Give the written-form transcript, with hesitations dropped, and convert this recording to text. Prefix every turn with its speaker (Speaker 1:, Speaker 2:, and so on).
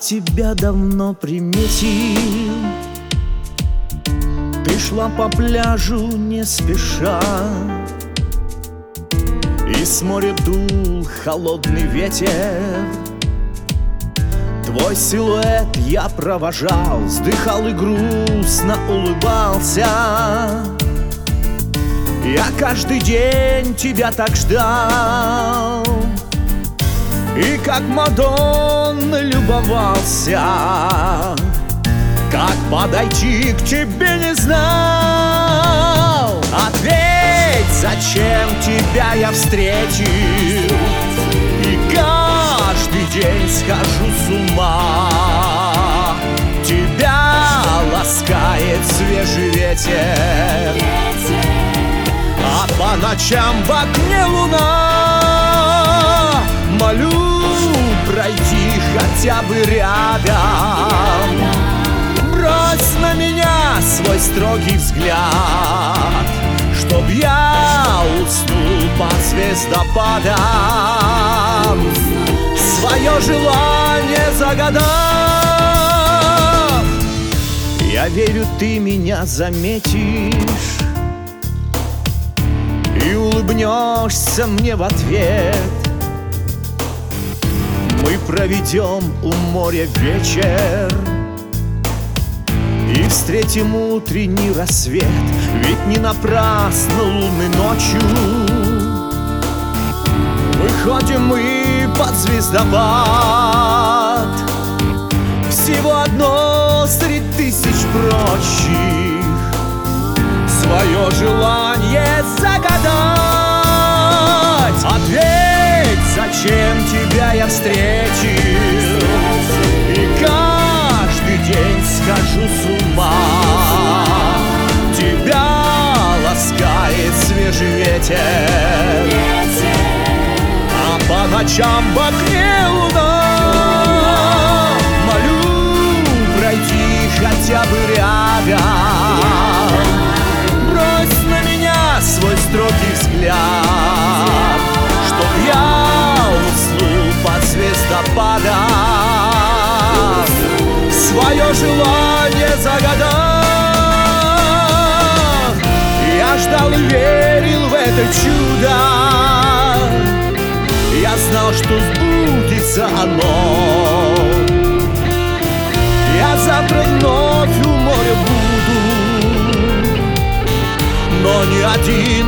Speaker 1: тебя давно приметил. Ты шла по пляжу не спеша, и с моря дул холодный ветер. Твой силуэт я провожал, вздыхал и грустно улыбался. Я каждый день тебя так ждал, и как Мадонна любовался. Как подойти к тебе не знал. Ответь, зачем тебя я встретил, и каждый день схожу с ума. Тебя ласкает свежий ветер, а по ночам в окне луна. Молю пройти хотя бы рядом, брось на меня свой строгий взгляд, чтоб я уснул под звездопадом, свое желание загадав. Я верю, ты меня заметишь и улыбнешься мне в ответ. Мы проведем у моря вечер и встретим утренний рассвет. Ведь не напрасно лунной ночью выходим мы под звездопад. Всего одно среди тысяч прочих, свое желание загадать. Ответь, зачем тебя я встретил, и каждый день схожу с ума. Тебя ласкает свежий ветер, а по ночам в окне луна. Молю пройти хотя бы рядом, брось на меня свой строгий взгляд, чтоб я уснул под звездопадом, свое желание загадав. Я ждал и верил в это чудо, я знал, что сбудется оно. Я завтра вновь у моря буду, но ни один